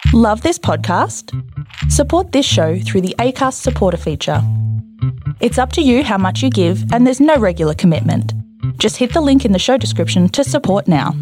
Love this podcast? Support this show through the Acast supporter feature. It's up to you how much you give, and there's no regular commitment. Just hit the link in the show description to support now.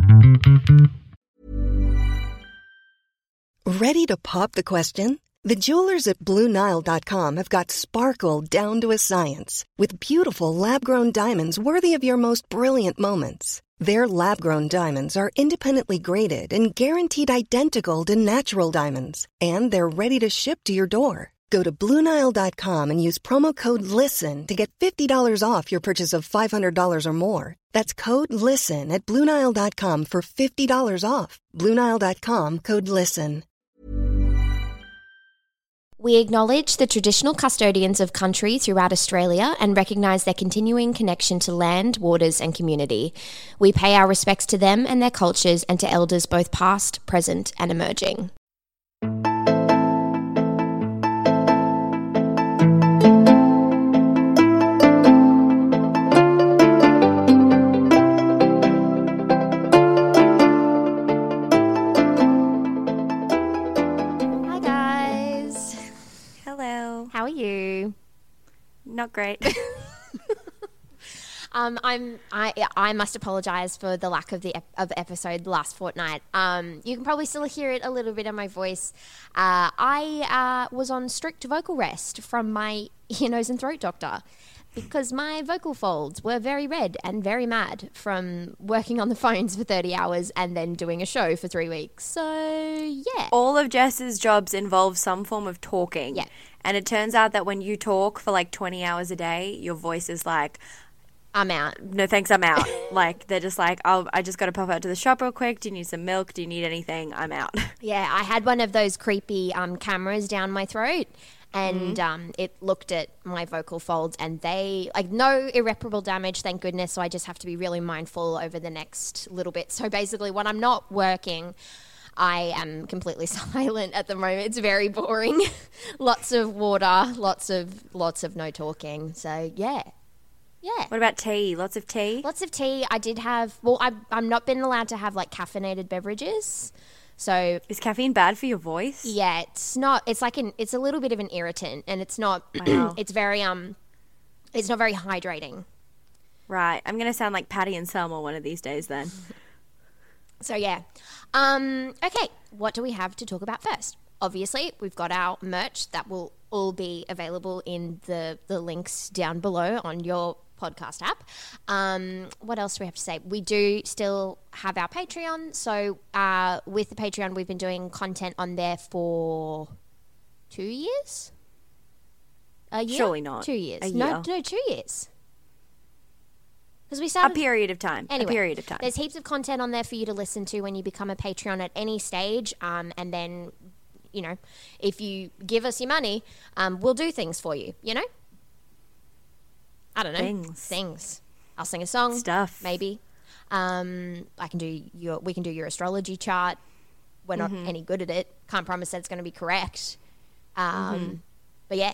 Ready to pop the question? The jewelers at BlueNile.com have got sparkle down to a science with beautiful lab-grown diamonds worthy of your most brilliant moments. Their lab-grown diamonds are independently graded and guaranteed identical to natural diamonds, and they're ready to ship to your door. Go to BlueNile.com and use promo code LISTEN to get $50 off your purchase of $500 or more. That's code LISTEN at BlueNile.com for $50 off. BlueNile.com, code LISTEN. We acknowledge the traditional custodians of country throughout Australia and recognise their continuing connection to land, waters and community. We pay our respects to them and their cultures and to elders both past, present and emerging. Not great. I must apologise for the lack of of episode last fortnight. You can probably still hear it a little bit in my voice. I was on strict vocal rest from my ear, nose and throat doctor because my vocal folds were very red and very mad from working on the phones for 30 hours and then doing a show for 3 weeks. So, yeah. All of Jess's jobs involve some form of talking. Yeah. And it turns out that when you talk for like 20 hours a day, your voice is like, I'm out. No, thanks, I'm out. Like, they're just like, I just got to pop out to the shop real quick. Do you need some milk? Do you need anything? I'm out. Yeah, I had one of those creepy cameras down my throat and it looked at my vocal folds and they, like, no irreparable damage, thank goodness. So I just have to be really mindful over the next little bit. So basically when I'm not working, I am completely silent at the moment. It's very boring. Lots of water, lots of no talking. So, yeah. Yeah. What about tea? Lots of tea? Lots of tea. I did have, well, I'm not been allowed to have, like, caffeinated beverages. So. Is caffeine bad for your voice? Yeah, it's not. It's like it's a little bit of an irritant and it's not, wow. It's very, it's not very hydrating. Right. I'm going to sound like Patty and Selma one of these days then. So, yeah. Okay, what do we have to talk about first? Obviously, we've got our merch that will all be available in the links down below on your podcast app. What else do we have to say? We do still have our Patreon. So, with the Patreon, we've been doing content on there for 2 years? A year? Surely not. 2 years. A No, year. 2 years. Because we started a period of time. Anyway, a period of time. There's heaps of content on there for you to listen to when you become a Patreon at any stage. And then, you know, if you give us your money, we'll do things for you, you know? I don't know. Things. I'll sing a song. Stuff. Maybe. We can do your astrology chart. We're not any good at it. Can't promise that it's going to be correct. But yeah.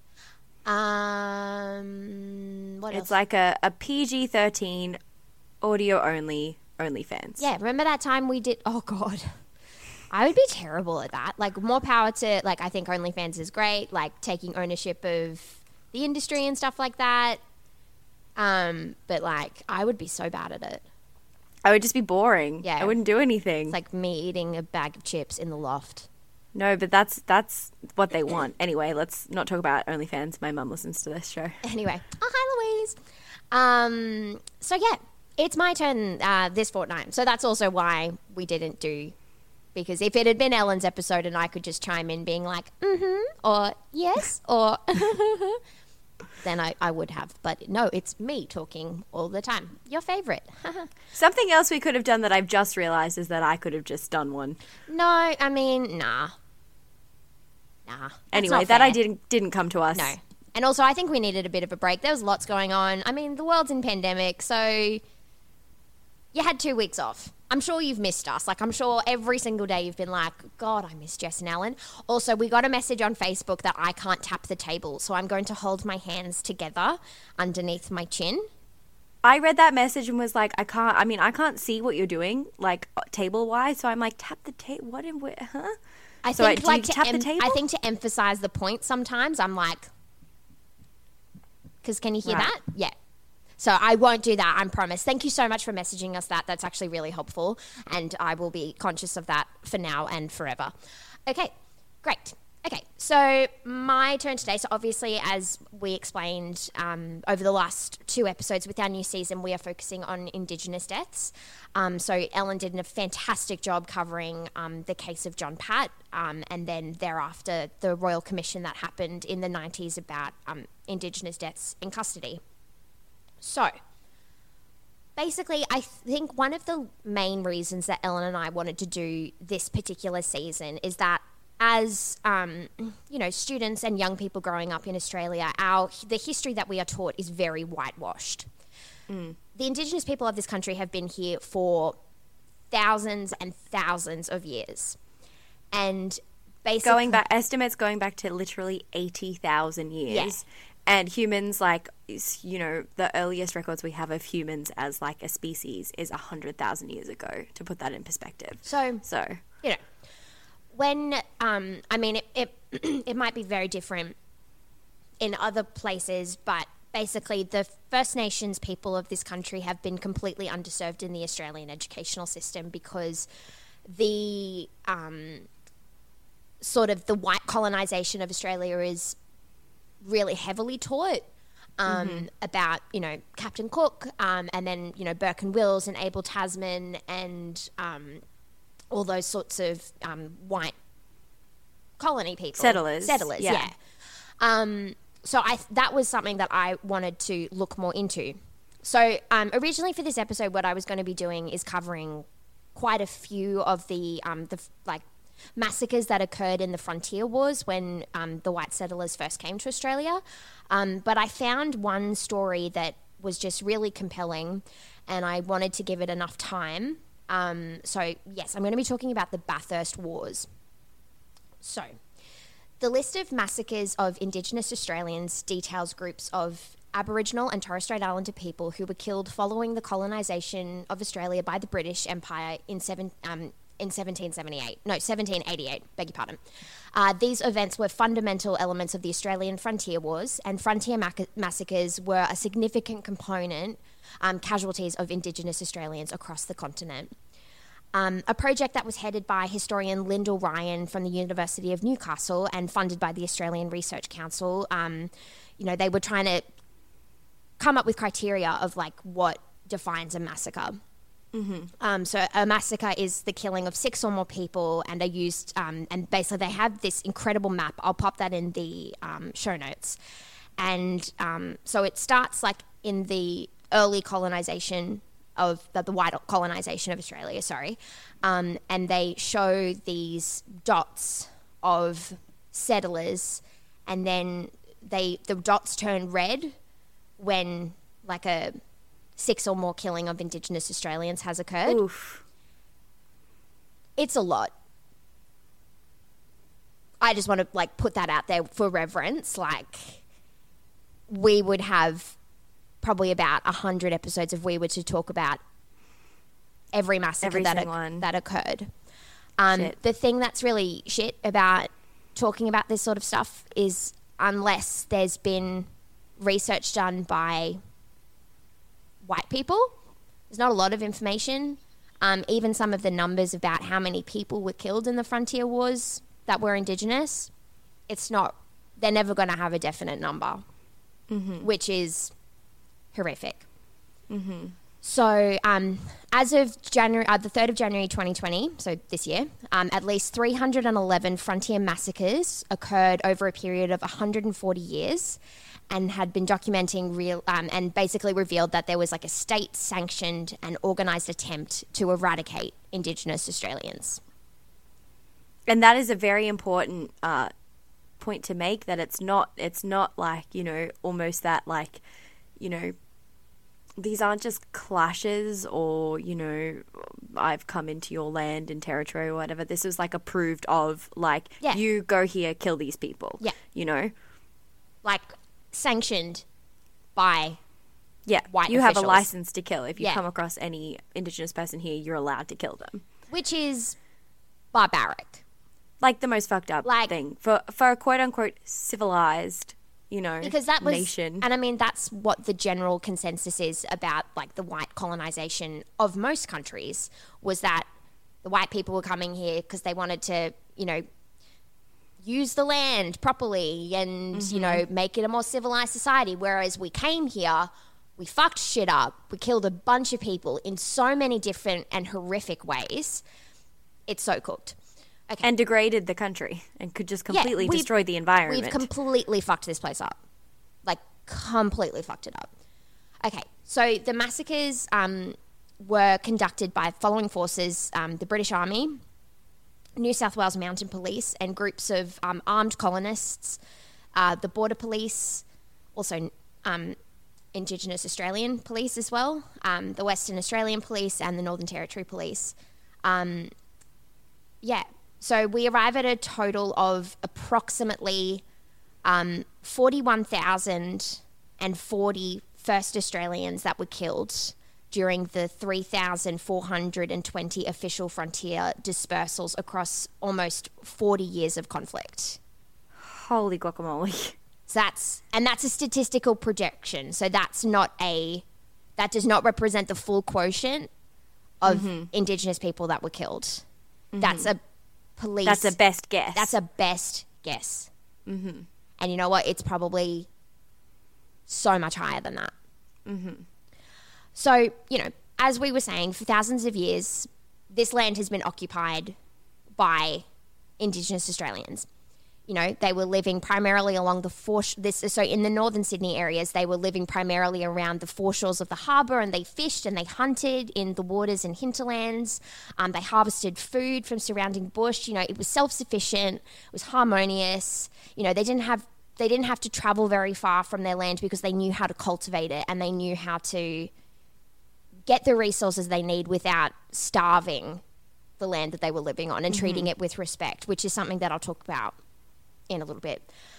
What else? It's like a PG-13 audio only OnlyFans. Yeah, remember that time we did? Oh God, I would be terrible at that. Like, more power to, like, I think OnlyFans is great. Like, taking ownership of the industry and stuff like that. But like, I would be so bad at it. I would just be boring. Yeah, I wouldn't do anything. It's like me eating a bag of chips in the loft. No, but that's what they want. Anyway, let's not talk about OnlyFans. My mum listens to this show. Anyway. Oh, hi, Louise. So, yeah, it's my turn this fortnight. So that's also why we didn't do, because if it had been Ellen's episode and I could just chime in being like, or yes, or then I would have. But no, it's me talking all the time. Your favourite. Something else we could have done that I've just realised is that I could have just done one. No, I mean, nah. Anyway, that idea didn't come to us. No. And also, I think we needed a bit of a break. There was lots going on. I mean, the world's in pandemic, so you had 2 weeks off. I'm sure you've missed us. Like, I'm sure every single day you've been like, God, I miss Jess and Ellen. Also, we got a message on Facebook that I can't tap the table, so I'm going to hold my hands together underneath my chin. I read that message and was like, I can't see what you're doing, like, table-wise. So I'm like, tap the table. What in where? Huh? I So think do like you tap the table? I think to emphasize the point sometimes I'm like, because can you hear Right. that? Yeah. So I won't do that, I promise. Thank you so much for messaging us that. That's actually really helpful. And I will be conscious of that for now and forever. Okay, great. Okay, so my turn today. So obviously, as we explained over the last 2 episodes with our new season, we are focusing on Indigenous deaths. So Ellen did a fantastic job covering the case of John Pat, and then thereafter the Royal Commission that happened in the 90s about Indigenous deaths in custody. So basically, I think one of the main reasons that Ellen and I wanted to do this particular season is that as students and young people growing up in Australia, the history that we are taught is very whitewashed. The Indigenous people of this country have been here for thousands and thousands of years, and basically estimates going back to literally 80,000 years. Yeah. And humans, like, the earliest records we have of humans as, like, a species is 100,000 years ago, to put that in perspective. So when it might be very different in other places, but basically the First Nations people of this country have been completely underserved in the Australian educational system because the sort of the white colonisation of Australia is really heavily taught about, Captain Cook and then, Burke and Wills and Abel Tasman and all those sorts of white colony people. Settlers, yeah. So that was something that I wanted to look more into. So originally for this episode, what I was going to be doing is covering quite a few of the massacres that occurred in the frontier wars when the white settlers first came to Australia. But I found one story that was just really compelling and I wanted to give it enough time. So yes, I'm going to be talking about the Bathurst Wars. So the list of massacres of Indigenous Australians details groups of Aboriginal and Torres Strait Islander people who were killed following the colonisation of Australia by the British Empire in 1788, beg your pardon. These events were fundamental elements of the Australian Frontier Wars, and frontier massacres were a significant component, casualties of Indigenous Australians across the continent. A project that was headed by historian Lyndall Ryan from the University of Newcastle and funded by the Australian Research Council, they were trying to come up with criteria of like what defines a massacre. So a massacre is the killing of 6 or more people and are used, and basically they have this incredible map. I'll pop that in the show notes. And so it starts like in the early colonisation of the white colonisation of Australia, and they show these dots of settlers, and then the dots turn red when like a 6 or more killing of Indigenous Australians has occurred. Oof. It's a lot. I just want to like put that out there for reverence. Like we would have probably about 100 episodes if we were to talk about every massacre that occurred. The thing that's really shit about talking about this sort of stuff is unless there's been research done by white people, there's not a lot of information. Even some of the numbers about how many people were killed in the frontier wars that were Indigenous, they're never going to have a definite number, which is horrific. So as of January, the 3rd of January 2020, so this year, at least 311 frontier massacres occurred over a period of 140 years and had been documenting and basically revealed that there was like a state-sanctioned and organised attempt to eradicate Indigenous Australians. And that is a very important point to make, that it's not like, almost that like, these aren't just clashes or, I've come into your land and territory or whatever. This is like approved of, like, you go here, kill these people. Yeah. Like sanctioned by Yeah, white you officials. have a license to kill. If you Yeah. come across any Indigenous person here, you're allowed to kill them. Which is barbaric. Like the most fucked up Like- thing. For a quote-unquote civilized, Because that was, nation. and I mean, that's what the general consensus is about, like, the white colonization of most countries, was that the white people were coming here because they wanted to, use the land properly and, make it a more civilized society. Whereas we came here, we fucked shit up, we killed a bunch of people in so many different and horrific ways. It's so cooked. Okay. And degraded the country and could just completely we've- destroy the environment. We've completely fucked this place up. Like, completely fucked it up. Okay, so the massacres were conducted by following forces, the British Army, New South Wales Mounted Police, and groups of armed colonists, the Border Police, also Indigenous Australian Police as well, the Western Australian Police, and the Northern Territory Police. So we arrive at a total of approximately 41,040 First Australians that were killed during the 3,420 official frontier dispersals across almost 40 years of conflict. Holy guacamole. So that's a statistical projection. So that does not represent the full quotient of Indigenous people that were killed. That's a police. That's a best guess. That's a best guess. Mm-hmm. And you know what? It's probably so much higher than that. Mm-hmm. So, as we were saying, for thousands of years, this land has been occupied by Indigenous Australians. They were living primarily along so in the northern Sydney areas, they were living primarily around the foreshores of the harbour, and they fished and they hunted in the waters and hinterlands. They harvested food from surrounding bush. It was self-sufficient. It was harmonious. They didn't have to travel very far from their land because they knew how to cultivate it, and they knew how to get the resources they need without starving the land that they were living on, and treating it with respect, which is something that I'll talk about in a little bit.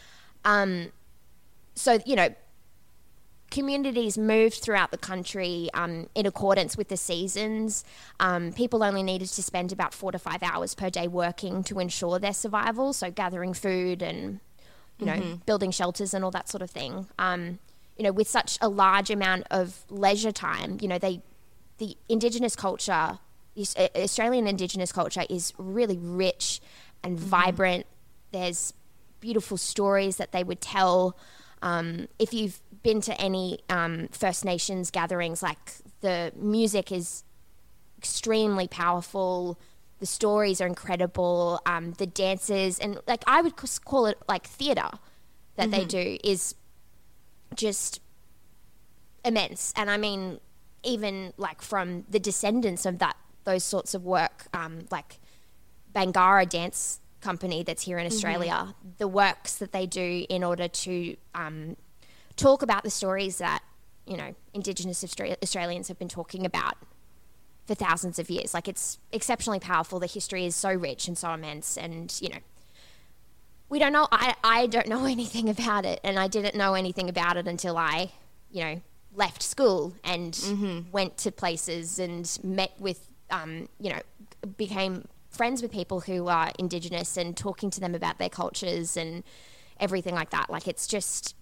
Communities moved throughout the country in accordance with the seasons. People only needed to spend about 4 to 5 hours per day working to ensure their survival, so gathering food and, building shelters and all that sort of thing. With such a large amount of leisure time, the Indigenous culture, Australian Indigenous culture is really rich and vibrant. There's beautiful stories that they would tell. If you've been to any First Nations gatherings, like, the music is extremely powerful. The stories are incredible. The dances, and I would call it like theatre that they do, is just immense. And I mean, even from the descendants of those sorts of work, like Bangarra Dance Company that's here in Australia, the works that they do in order to talk about the stories that Indigenous Australians have been talking about for thousands of years. It's exceptionally powerful. The history is so rich and so immense, and we don't know. I don't know anything about it, and I didn't know anything about it until I left school and went to places and met with became friends with people who are Indigenous, and talking to them about their cultures and everything like that. It's just,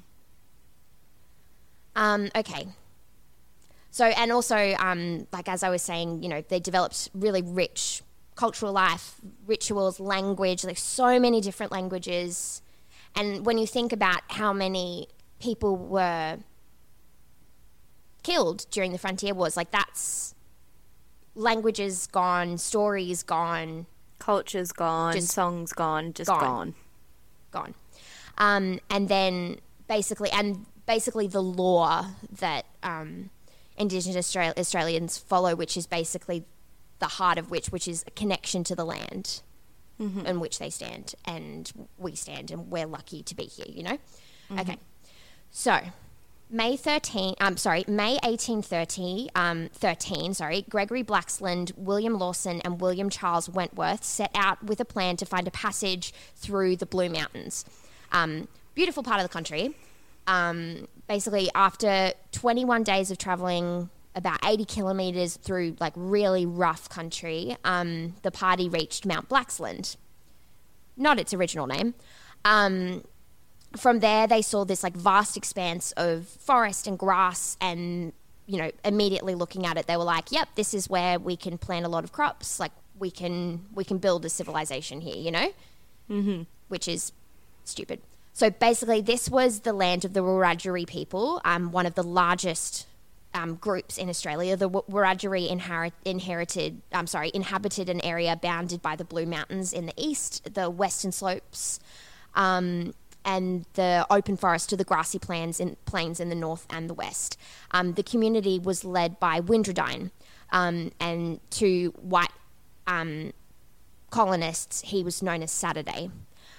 okay. So, and also, as I was saying, they developed really rich cultural life, rituals, language, so many different languages. And when you think about how many people were killed during the Frontier Wars, that's languages gone, stories gone, culture's gone, songs gone, gone. And then basically the law that Indigenous Australians follow, which is basically the heart of which is a connection to the land in which they stand, and we stand, and we're lucky to be here, Okay. So May 1813, Gregory Blaxland, William Lawson, and William Charles Wentworth set out with a plan to find a passage through the Blue Mountains. Beautiful part of the country. basically after 21 days of traveling about 80 kilometres through like really rough country, the party reached Mount Blaxland, not its original name. From there, they saw this like vast expanse of forest and grass, and you know, immediately looking at it, they were like, "Yep, this is where we can plant a lot of crops. Like we can build a civilization here," you know, which is stupid. So basically, this was the land of the Wiradjuri people, one of the largest groups in Australia. The Wiradjuri inhabited an area bounded by the Blue Mountains in the east, the Western Slopes, and the open forest to the grassy plains in the north and the west. The community was led by Windradine, and to white colonists, he was known as Saturday.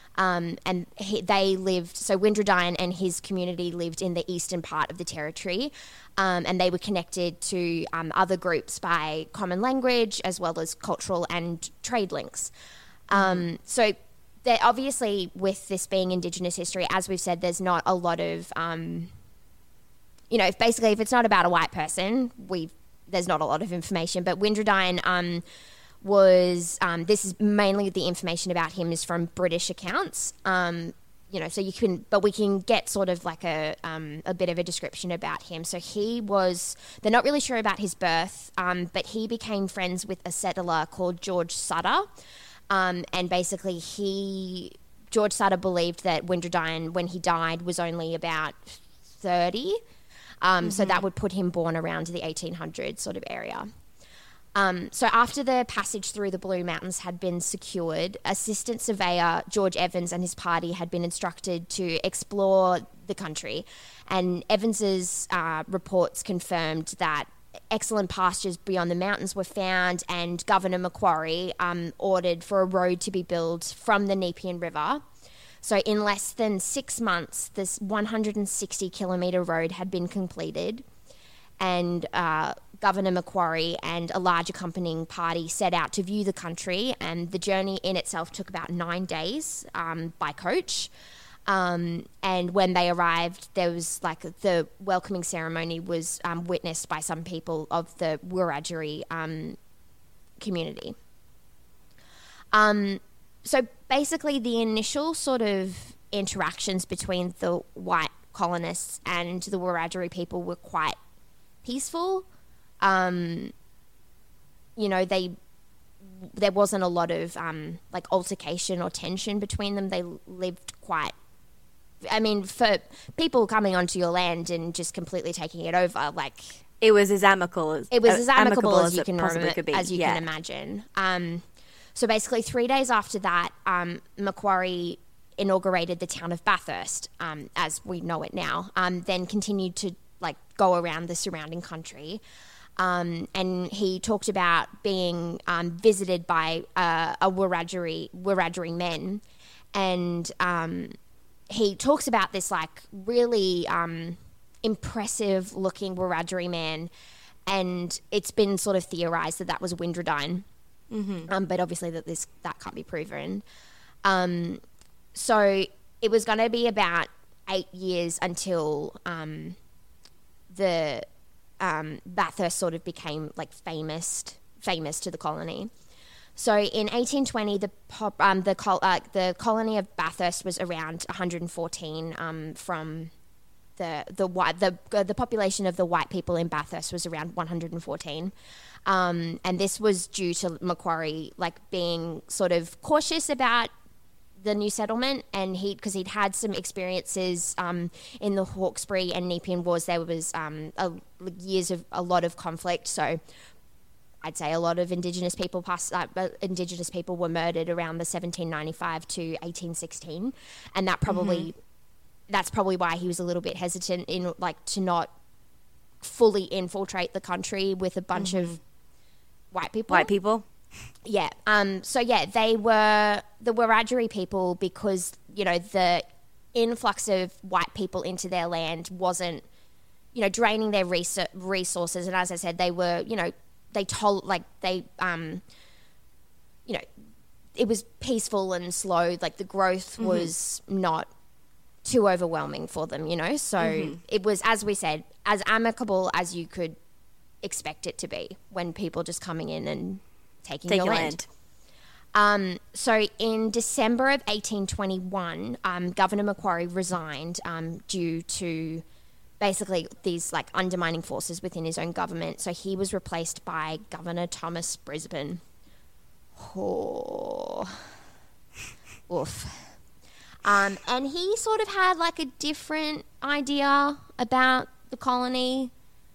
They lived, so Windradine and his community lived in the eastern part of the territory, and they were connected to other groups by common language as well as cultural and trade links. So there, obviously, with this being Indigenous history, as we've said, there's not a lot of, you know, if it's not about a white person, there's not a lot of information. But Windradine was, this is mainly the information about him is from British accounts. You know, so we can get sort of like a bit of a description about him. So they're not really sure about his birth, but he became friends with a settler called George Sutter. And basically George Sutter believed that Windradine, when he died, was only about 30. So that would put him born around the 1800s sort of area. So after the passage through the Blue Mountains had been secured, Assistant Surveyor George Evans and his party had been instructed to explore the country. And Evans's reports confirmed that excellent pastures beyond the mountains were found, and Governor Macquarie ordered for a road to be built from the Nepean River. So in less than 6 months, this 160-kilometre road had been completed, and Governor Macquarie and a large accompanying party set out to view the country, and the journey in itself took about 9 days by coach. And when they arrived, there was like the welcoming ceremony was witnessed by some people of the Wiradjuri community. So basically the initial sort of interactions between the white colonists and the Wiradjuri people were quite peaceful. You know, there wasn't a lot of like altercation or tension between them. They lived quite, I mean, for people coming onto your land and just completely taking it over, like it was as amicable as you can possibly could be. As you can imagine. So basically 3 days after that, Macquarie inaugurated the town of Bathurst, as we know it now, then continued to like go around the surrounding country. And he talked about being visited by a Wiradjuri men, and he talks about this like really impressive looking Wiradjuri man, and it's been sort of theorized that was Windradine, but obviously that can't be proven. So it was going to be about 8 years until the Bathurst sort of became like famous to the colony. So in 1820, the colony of Bathurst was around 114. From the population of the white people in Bathurst was around 114, and this was due to Macquarie like being sort of cautious about the new settlement, and because he'd had some experiences in the Hawkesbury and Nepean Wars. There was years of a lot of conflict, so I'd say a lot of Indigenous people were murdered around the 1795 to 1816, and that's probably why he was a little bit hesitant in like to not fully infiltrate the country with a bunch of white people. Yeah. So yeah, they were the Wiradjuri people because, you know, the influx of white people into their land wasn't, you know, draining their resources. And as I said, they were, you know, you know, it was peaceful and slow. Like the growth was not too overwhelming for them, you know? So it was, as we said, as amicable as you could expect it to be when people just coming in and taking your land. So in December of 1821, Governor Macquarie resigned due to basically these like undermining forces within his own government. So he was replaced by Governor Thomas Brisbane. Oh. Oof. And he sort of had like a different idea about the colony.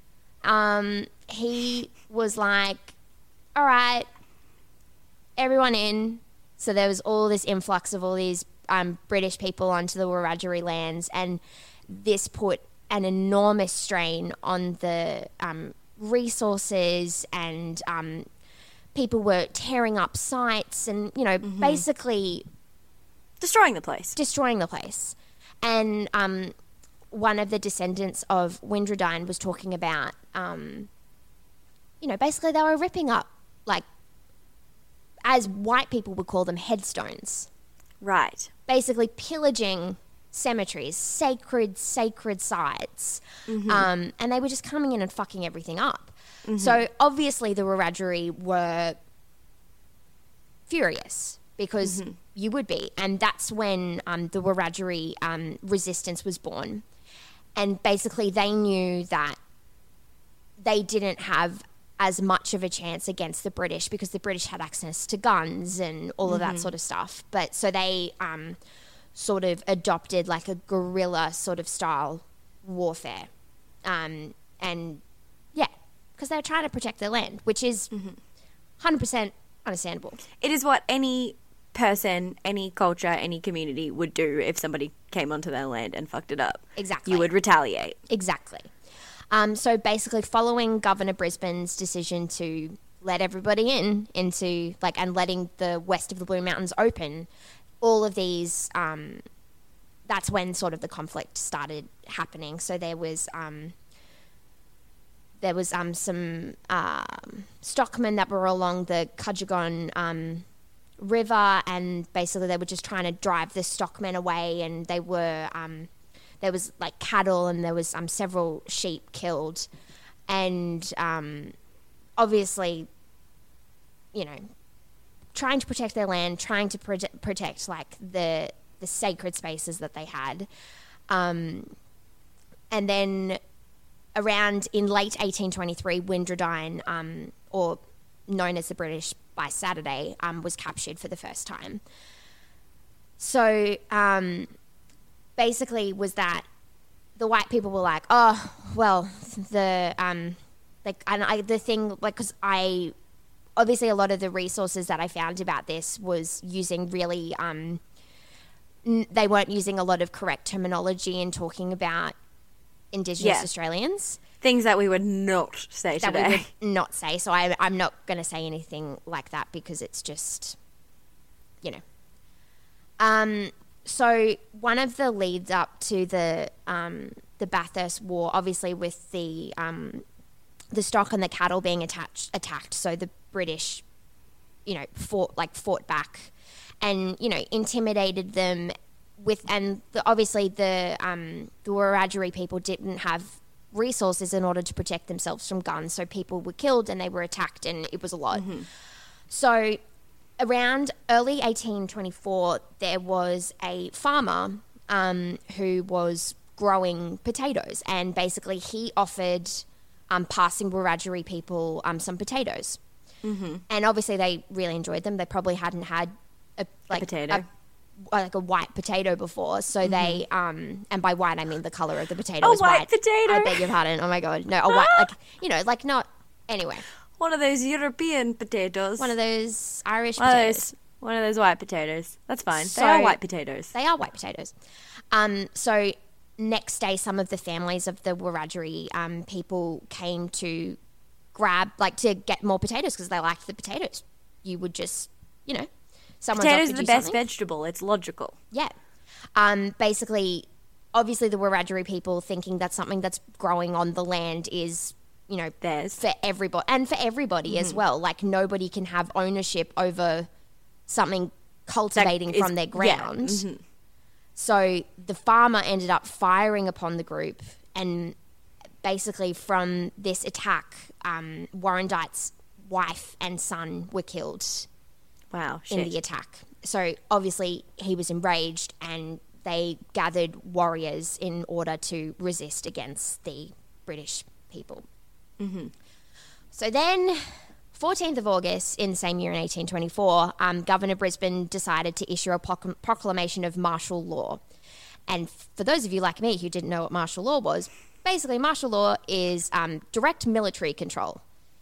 He was like, all right, everyone in. So there was all this influx of all these British people onto the Wiradjuri lands, and this put an enormous strain on the resources, and people were tearing up sites and, you know, basically destroying the place. And one of the descendants of Windradyne was talking about, you know, basically they were ripping up, like, as white people would call them, headstones. Right. Basically pillaging cemeteries, sacred sites. And they were just coming in and fucking everything up. So obviously the Wiradjuri were furious, because you would be. And that's when the Wiradjuri resistance was born. And basically they knew that they didn't have as much of a chance against the British, because the British had access to guns and all of that sort of stuff. But so they sort of adopted like a guerrilla sort of style warfare. And yeah, because they were trying to protect their land, which is 100% understandable. It is what any person, any culture, any community would do if somebody came onto their land and fucked it up. Exactly. You would retaliate. Exactly. So basically following Governor Brisbane's decision to let everybody into, like, and letting the west of the Blue Mountains open, all of these, that's when sort of the conflict started happening. So there was some stockmen that were along the Cudgegon river, and basically they were just trying to drive the stockmen away, and they were there was like cattle, and there was several sheep killed, and obviously, you know, trying to protect their land, trying to protect like the sacred spaces that they had, and then around in late 1823, Windradyne, or known as the British by Saturday, was captured for the first time. So basically was that the white people were like, oh, well, the thing, like, because obviously a lot of the resources that I found about this was using really, they weren't using a lot of correct terminology in talking about Indigenous Australians. Things that we would not say today. That we would not say. So I'm not going to say anything like that, because it's just, you know. So one of the leads up to the Bathurst War, obviously with the stock and the cattle being attacked, so the British, you know, fought back, and, you know, intimidated them with, and obviously the Wiradjuri people didn't have resources in order to protect themselves from guns, so people were killed and they were attacked, and it was a lot. So around early 1824, there was a farmer who was growing potatoes, and basically he offered passing Wiradjuri people some potatoes. And obviously they really enjoyed them. They probably hadn't had a potato. Like a white potato before, so they and by white I mean the color of the potato is white. Potato. I beg your pardon. Oh my god, no, a white, like, you know, like, not, anyway. One of those European potatoes. One of those Irish potatoes. One of those white potatoes. That's fine. They are white potatoes. They are white potatoes. So next day, some of the families of the Wiradjuri people came to to get more potatoes, because they liked the potatoes. You would just, you know. Potatoes are the best vegetable. It's logical. Yeah. Basically, obviously the Wiradjuri people thinking that something that's growing on the land is, you know, theirs. For everybody, and for everybody as well. Like, nobody can have ownership over something cultivating from their ground. So the farmer ended up firing upon the group, and basically from this attack, Warrandyte's wife and son were killed. Wow, in the attack. So obviously he was enraged, and they gathered warriors in order to resist against the British people. Mm-hmm. So then, 14th of August in the same year in 1824, Governor Brisbane decided to issue a proclamation of martial law. And for those of you like me who didn't know what martial law was, basically martial law is direct military control,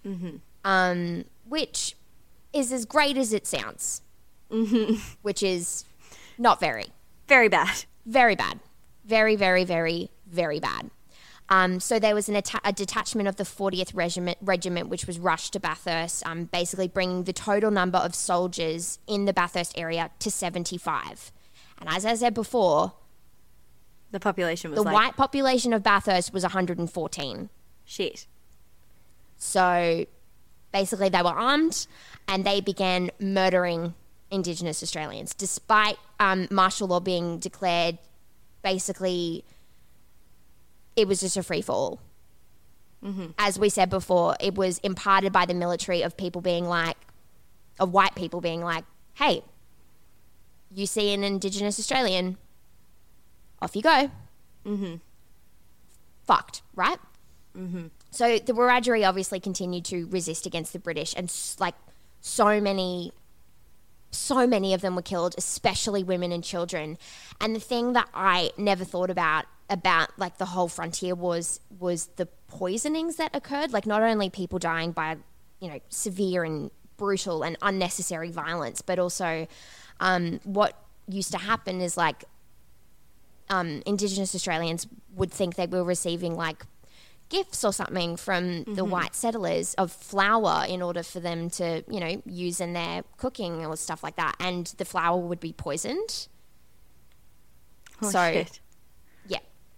which is as great as it sounds, which is not very. Very bad. Very bad. Very, very, very, very bad. So there was a detachment of the 40th Regiment, which was rushed to Bathurst, basically bringing the total number of soldiers in the Bathurst area to 75. And as I said before, the population was white population of Bathurst was 114. Shit. So basically they were armed, and they began murdering Indigenous Australians. Despite martial law being declared, basically it was just a free-for-all. Mm-hmm. As we said before, it was imparted by the military of white people being like, hey, you see an Indigenous Australian, off you go. Mm-hmm. Fucked, right? Mm-hmm. So the Wiradjuri obviously continued to resist against the British, and so many of them were killed, especially women and children. And the thing that I never thought about like the whole frontier was the poisonings that occurred. Like, not only people dying by, severe and brutal and unnecessary violence, but also what used to happen is Indigenous Australians would think they were receiving gifts or something from the white settlers of flour in order for them to, use in their cooking or stuff like that. And the flour would be poisoned. Oh, shit. Yeah.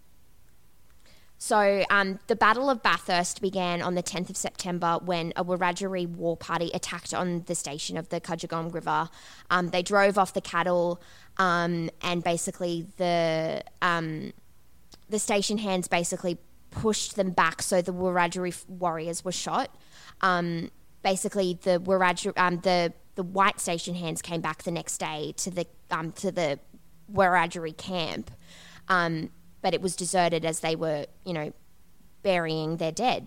So the Battle of Bathurst began on the 10th of September when a Wiradjuri war party attacked on the station of the Cudgegong River. They drove off the cattle, and basically the station hands basically pushed them back, so the Wiradjuri warriors were shot. Basically, the white station hands came back the next day to the Wiradjuri camp, but it was deserted as they were, burying their dead.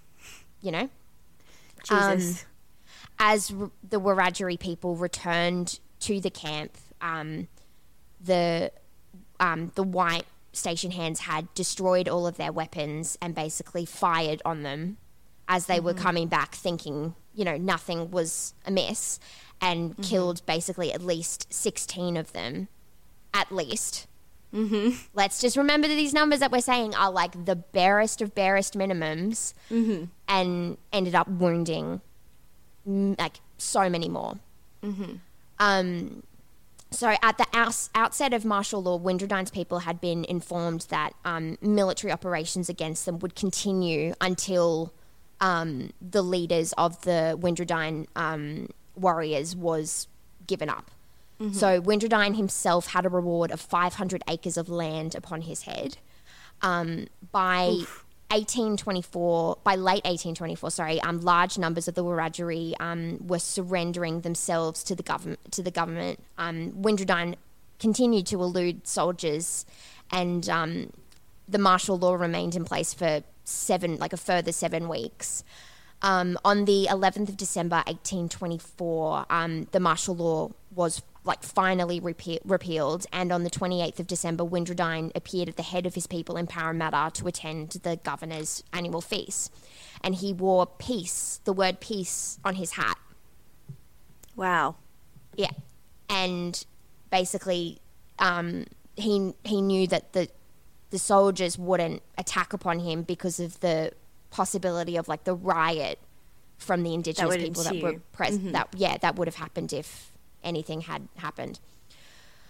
Jesus. As the Wiradjuri people returned to the camp, the white station hands had destroyed all of their weapons and basically fired on them as they were coming back, thinking, nothing was amiss, and killed basically at least 16 of them. At least. Mm-hmm. Let's just remember that these numbers that we're saying are the barest of barest minimums, and ended up wounding so many more. Mm-hmm. So at the outset of martial law, Windradine's people had been informed that military operations against them would continue until the leaders of the Windradine warriors was given up. Mm-hmm. So Windradine himself had a reward of 500 acres of land upon his head. By late 1824, large numbers of the Wiradjuri were surrendering themselves to the government. Windradine continued to elude soldiers, and the martial law remained in place for a further 7 weeks. On the 11th of December, 1824, the martial law was finally repealed, and on the 28th of December, Windradine appeared at the head of his people in Parramatta to attend the governor's annual feast, and he wore the word peace, on his hat. Wow. Yeah, and basically, he knew that the soldiers wouldn't attack upon him because of the possibility of the riot from the Indigenous people that were present. That would have happened if anything had happened.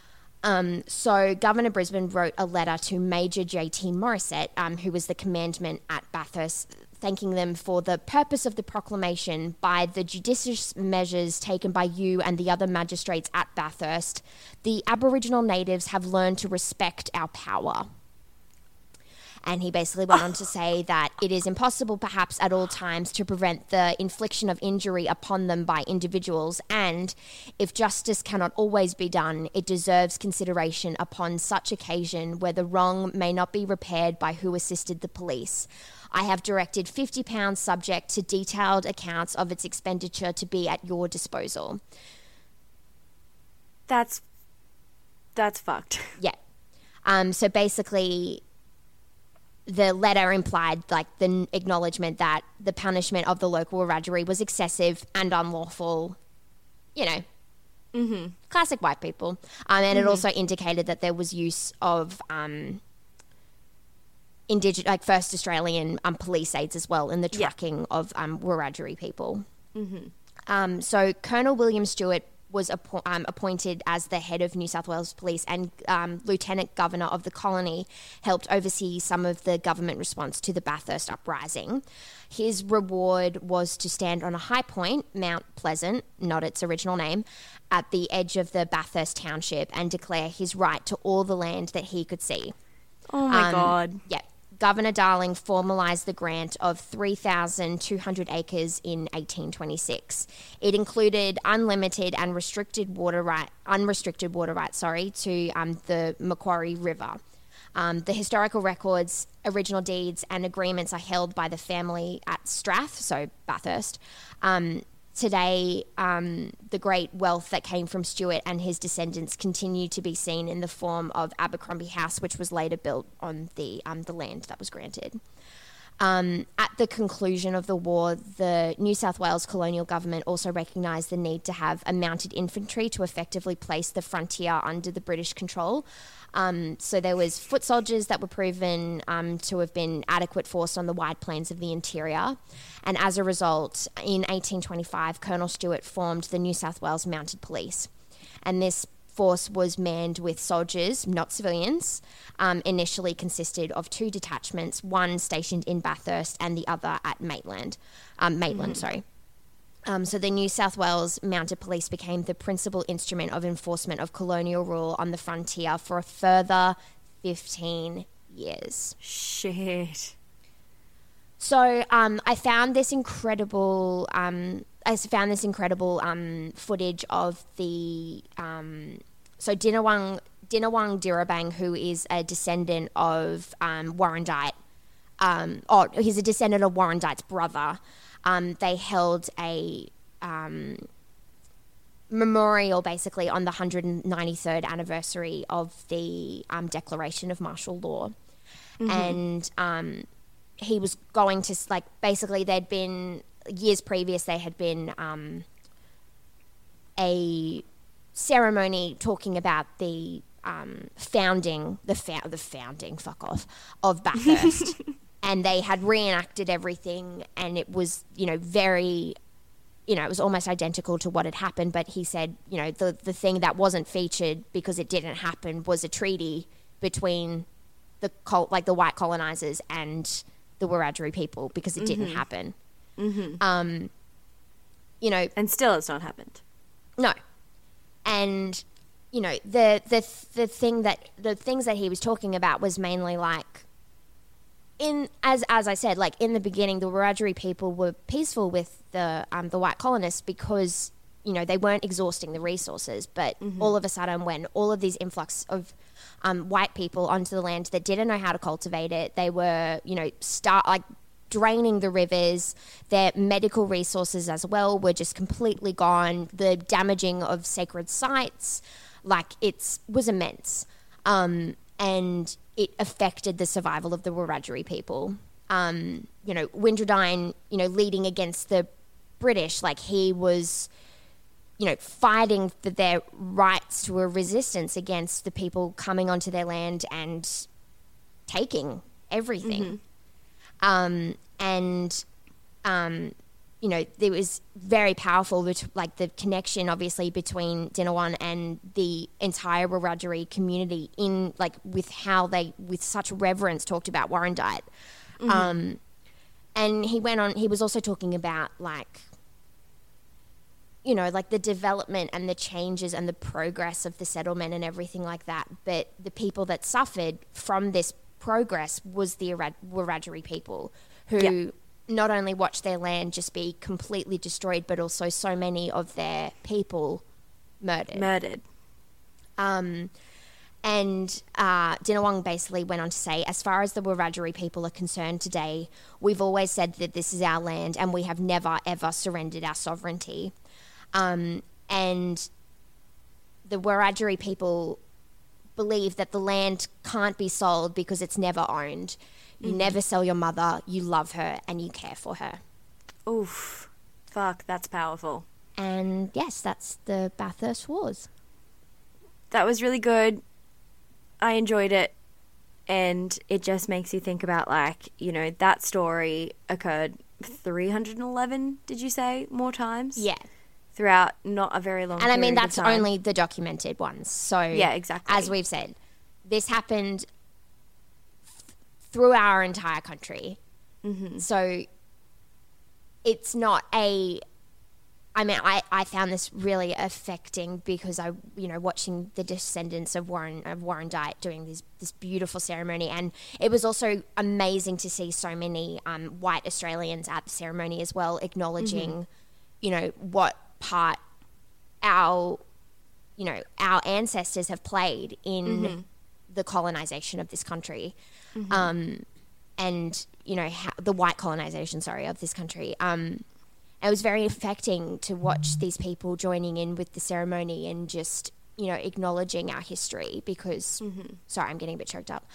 So Governor Brisbane wrote a letter to Major J.T. Morissette, who was the commandant at Bathurst, thanking them for the purpose of the proclamation. By the judicious measures taken by you and the other magistrates at Bathurst, the Aboriginal natives have learned to respect our power. And he basically went on to say that it is impossible perhaps at all times to prevent the infliction of injury upon them by individuals, and if justice cannot always be done, it deserves consideration upon such occasion where the wrong may not be repaired by who assisted the police. I have directed £50 subject to detailed accounts of its expenditure to be at your disposal. That's fucked. Yeah. So basically, the letter implied like the acknowledgement that the punishment of the local Wiradjuri was excessive and unlawful, you know, classic white people. And it also indicated that there was use of Indigenous, like First Australian police aids as well in the tracking of Wiradjuri people. So Colonel William Stewart was appointed as the head of New South Wales Police, and Lieutenant Governor of the colony helped oversee some of the government response to the Bathurst uprising. His reward was to stand on a high point, Mount Pleasant, not its original name, at the edge of the Bathurst township and declare his right to all the land that he could see. Oh my God. Yeah. Governor Darling formalised the grant of 3,200 acres in 1826. It included unlimited and unrestricted water rights to the Macquarie River. The historical records, original deeds and agreements are held by the family at Strath, so Bathurst. Today, the great wealth that came from Stewart and his descendants continue to be seen in the form of Abercrombie House, which was later built on the land that was granted. At the conclusion of the war, the New South Wales colonial government also recognised the need to have a mounted infantry to effectively place the frontier under the British control. So there was foot soldiers that were proven to have been adequate force on the wide plains of the interior. And as a result, in 1825, Colonel Stewart formed the New South Wales Mounted Police. And this force was manned with soldiers, not civilians, initially consisted of 2 detachments, one stationed in Bathurst and the other at Maitland. So the New South Wales Mounted Police became the principal instrument of enforcement of colonial rule on the frontier for a further 15 years. Shit. So I found this incredible footage of the so Dinawang Dirabang, who is a descendant of Warrandyte. He's a descendant of Warrandyte's brother. They held a memorial basically on the 193rd anniversary of the declaration of martial law. And he was going to, like, basically they'd been, years previous, there had been a ceremony talking about the founding of Bathurst. And they had reenacted everything, and it was, very, it was almost identical to what had happened. But he said, the thing that wasn't featured because it didn't happen was a treaty between the white colonizers and the Wiradjuri people, because it didn't happen. And still it's not happened. No. And, the things that he was talking about was mainly like, as I said, like in the beginning, the Wiradjuri people were peaceful with the white colonists because, they weren't exhausting the resources. But all of a sudden, when all of these influx of white people onto the land that didn't know how to cultivate it, they were, draining the rivers. Their medical resources as well were just completely gone. The damaging of sacred sites, was immense. And it affected the survival of the Wiradjuri people. Windradyne, leading against the British, he was, fighting for their rights to a resistance against the people coming onto their land and taking everything. you know, there was very powerful, like the connection obviously between Dinawan and the entire Wiradjuri community in like with how they, with such reverence, talked about Warrandyte. And he went on, he was also talking about like, you know, like the development and the changes and the progress of the settlement and everything like that. But the people that suffered from this progress was the Wiradjuri people who not only watched their land just be completely destroyed, but also so many of their people murdered. And Dinawan basically went on to say, as far as the Wiradjuri people are concerned today, we've always said that this is our land and we have never, ever surrendered our sovereignty. And the Wiradjuri people believe that the land can't be sold because it's never owned. You never sell your mother, you love her, and you care for her. Oof. Fuck, that's powerful. And yes, that's the Bathurst Wars. That was really good. I enjoyed it. And it just makes you think about, like, you know, that story occurred 311, did you say, more times? Yeah. Throughout not a very long period of time. And I mean, that's only the documented ones. So, yeah, exactly. As we've said, this happened through our entire country. So it's not I found this really affecting because I, you know, watching the descendants of Warrandyte doing this beautiful ceremony, and it was also amazing to see so many white Australians at the ceremony as well, acknowledging, you know, what part our ancestors have played in the colonization of this country, and you know the white colonization, of this country. It was very affecting to watch these people joining in with the ceremony and just, you know, acknowledging our history because, sorry, I'm getting a bit choked up.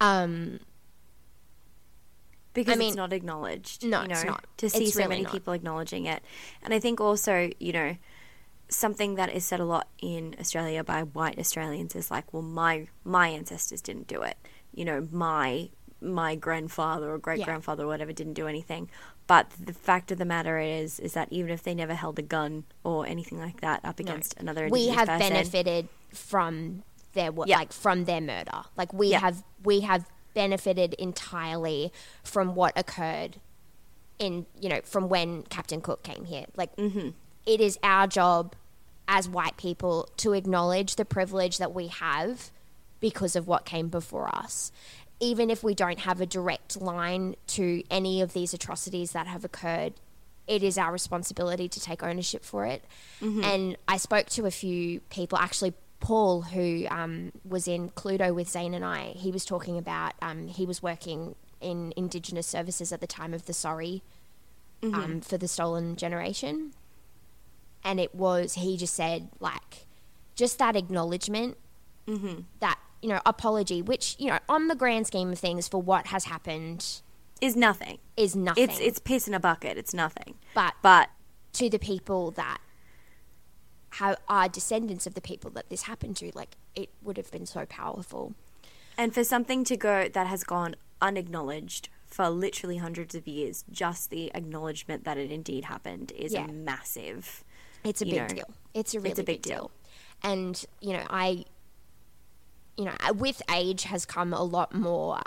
Because it's not acknowledged. No, you know, it's not. To see it's so really many not. people acknowledging it. And I think also, you know, something that is said a lot in Australia by white Australians is like, well, my ancestors didn't do it. You know, my grandfather or great-grandfather or whatever didn't do anything. But the fact of the matter is that even if they never held a gun or anything like that up against another Indigenous person, we have person, benefited from their like from their murder. Like we have benefited entirely from what occurred in, you know, from when Captain Cook came here. Like it is our job as white people to acknowledge the privilege that we have because of what came before us. Even if we don't have a direct line to any of these atrocities that have occurred, it is our responsibility to take ownership for it. And I spoke to a few people, actually Paul, who was in Cluedo with Zane and I. He was talking about, he was working in Indigenous services at the time of the Sorry for the Stolen Generation. And he just said, like, just that acknowledgement, that, you know, apology, which, you know, on the grand scheme of things for what has happened is nothing. It's piss in a bucket. It's nothing. But to the people that are descendants of the people that this happened to, like, it would have been so powerful. And for something to go that has gone unacknowledged for literally hundreds of years, just the acknowledgement that it indeed happened is a massive. It's a big deal. It's a really big deal. And, you know, with age has come a lot more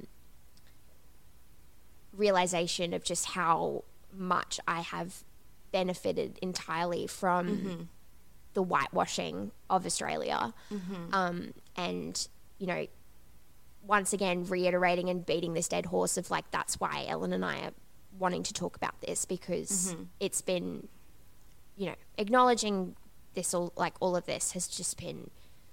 realization of just how much I have benefited entirely from the whitewashing of Australia. And, you know, once again, reiterating and beating this dead horse of, like, that's why Ellen and I are wanting to talk about this, because it's been, you know, acknowledging this, all of this has just been,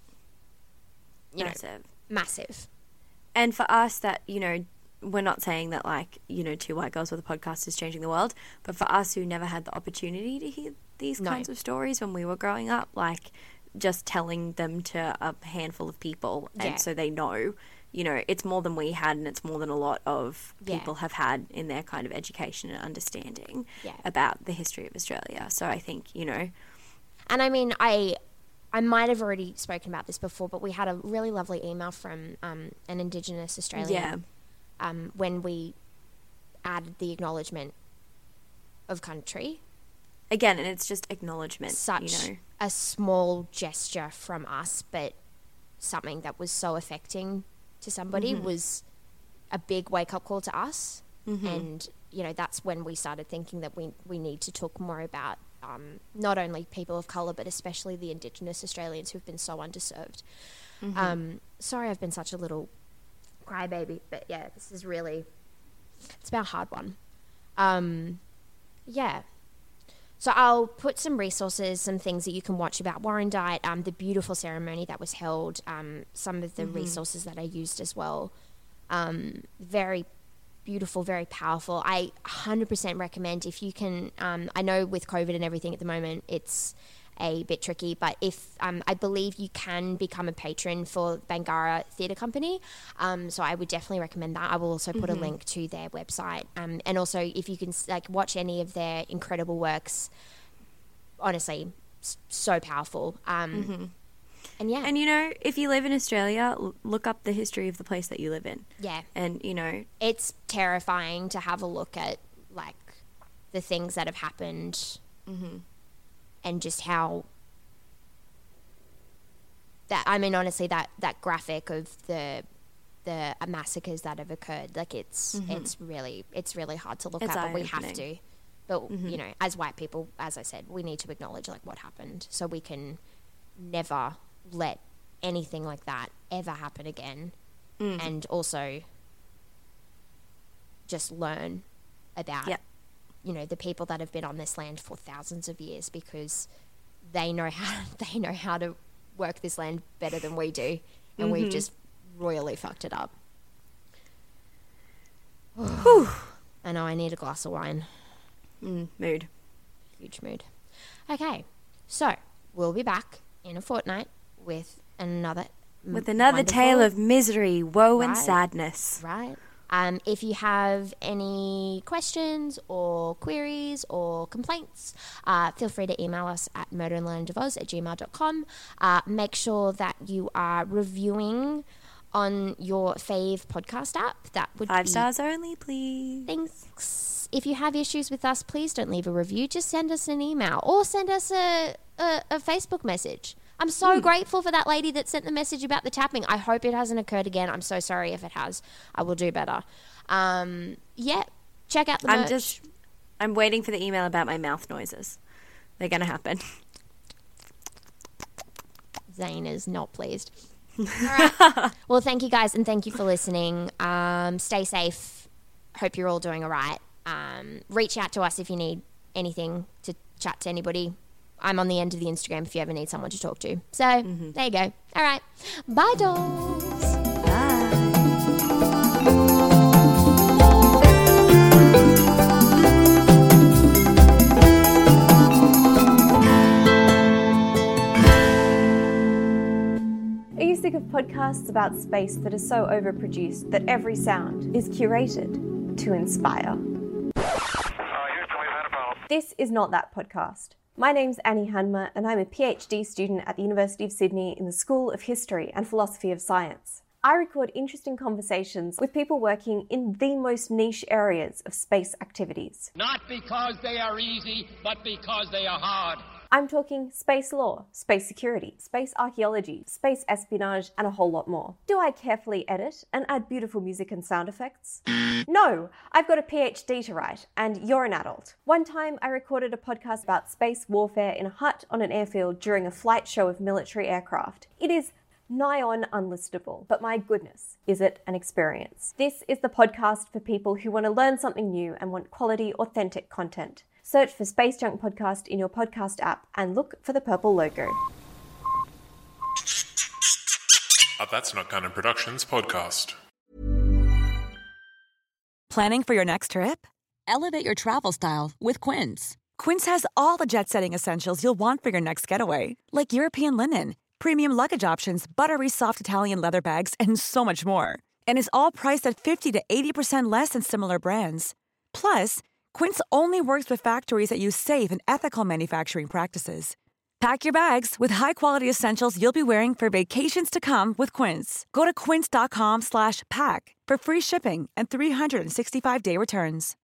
massive. And for us that, you know, we're not saying that, like, you know, Two White Girls with a Podcast is changing the world, but for us who never had the opportunity to hear these kinds of stories when we were growing up, like, just telling them to a handful of people and so they know, you know, it's more than we had and it's more than a lot of people have had in their kind of education and understanding about the history of Australia. So I think, you know. And I mean, I might have already spoken about this before, but we had a really lovely email from an Indigenous Australian when we added the acknowledgement of country. Again, and it's just acknowledgement. Such a small gesture from us, but something that was so affecting to somebody was a big wake-up call to us. And, that's when we started thinking that we need to talk more about not only people of colour, but especially the Indigenous Australians who've been so underserved. Sorry I've been such a little crybaby, but yeah, this is really, it's been a hard one. So I'll put some resources, some things that you can watch about Warrandyte, the beautiful ceremony that was held, some of the resources that I used as well. Very beautiful, very powerful. I 100% recommend if you can, I know with COVID and everything at the moment, it's a bit tricky, but if I believe you can become a patron for Bangarra Theatre Company, so I would definitely recommend that. I will also put a link to their website, and also if you can watch any of their incredible works, honestly, so powerful. And if you live in Australia, look up the history of the place that you live in. Yeah, and it's terrifying to have a look at the things that have happened. And just how honestly, that graphic of the massacres that have occurred, it's really hard to look at, but we have to. But as white people, as I said, we need to acknowledge what happened, so we can never let anything like that ever happen again, and also just learn about. Yep. The people that have been on this land for thousands of years, because they know how to work this land better than we do, and we've just royally fucked it up. I know I need a glass of wine. Mood. Huge mood. Okay, so we'll be back in a fortnight with another tale of misery, woe, and sadness. Right. If you have any questions or queries or complaints, feel free to email us at murderandlearningdivorce@gmail.com. Make sure that you are reviewing on your fave podcast app. That would 5 stars only, please. Thanks. If you have issues with us, please don't leave a review. Just send us an email or send us a Facebook message. I'm so grateful for that lady that sent the message about the tapping. I hope it hasn't occurred again. I'm so sorry if it has. I will do better. Check out the merch. I'm waiting for the email about my mouth noises. They're going to happen. Zane is not pleased. All right. Well, thank you guys, and thank you for listening. Stay safe. Hope you're all doing all right. Reach out to us if you need anything to chat to anybody. I'm on the end of the Instagram if you ever need someone to talk to. So, there you go. All right. Bye, dolls. Bye. Are you sick of podcasts about space that are so overproduced that every sound is curated to inspire? This is not that podcast. My name's Annie Hanmer, and I'm a PhD student at the University of Sydney in the School of History and Philosophy of Science. I record interesting conversations with people working in the most niche areas of space activities. Not because they are easy, but because they are hard. I'm talking space law, space security, space archaeology, space espionage, and a whole lot more. Do I carefully edit and add beautiful music and sound effects? No, I've got a PhD to write, and you're an adult. One time I recorded a podcast about space warfare in a hut on an airfield during a flight show of military aircraft. It is nigh on unlistenable, but my goodness, is it an experience. This is the podcast for people who want to learn something new and want quality, authentic content. Search for Space Junk Podcast in your podcast app and look for the purple logo. That's Not Canon Productions podcast. Planning for your next trip? Elevate your travel style with Quince. Quince has all the jet-setting essentials you'll want for your next getaway, like European linen, premium luggage options, buttery soft Italian leather bags, and so much more. And is all priced at 50 to 80% less than similar brands. Plus, Quince only works with factories that use safe and ethical manufacturing practices. Pack your bags with high-quality essentials you'll be wearing for vacations to come with Quince. Go to quince.com/pack for free shipping and 365-day returns.